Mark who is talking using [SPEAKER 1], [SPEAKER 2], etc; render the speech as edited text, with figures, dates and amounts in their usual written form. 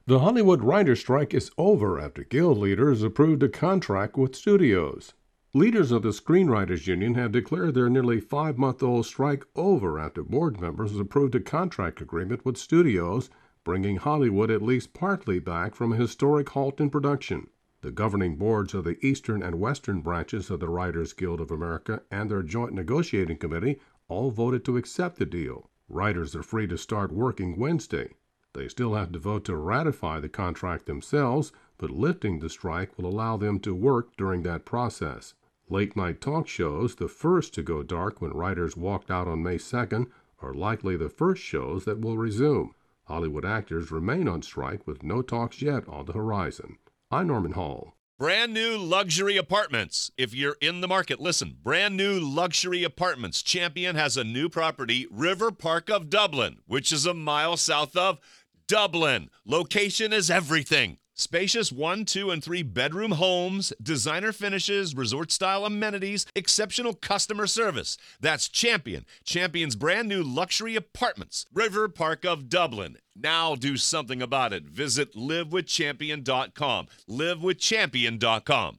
[SPEAKER 1] The Hollywood writer's strike is over after guild leaders approved a contract with studios. Leaders of the Screenwriters Union have declared their nearly 5-month-old strike over after board members approved a contract agreement with studios, bringing Hollywood at least partly back from a historic halt in production. The governing boards of the Eastern and Western branches of the Writers Guild of America and their joint negotiating committee all voted to accept the deal. Writers are free to start working Wednesday. They still have to vote to ratify the contract themselves, but lifting the strike will allow them to work during that process. Late-night talk shows, the first to go dark when writers walked out on May 2nd, are likely the first shows that will resume. Hollywood actors remain on strike with no talks yet on the horizon. I'm Norman Hall.
[SPEAKER 2] Brand new luxury apartments. If you're in the market, listen. Brand new luxury apartments. Champion has a new property, River Park of Dublin, which is a mile south of Dublin. Location is everything. Spacious 1, 2, and 3 bedroom homes, designer finishes, resort-style amenities, exceptional customer service. That's Champion. Champion's brand new luxury apartments. River Park of Dublin. Now do something about it. Visit livewithchampion.com. livewithchampion.com.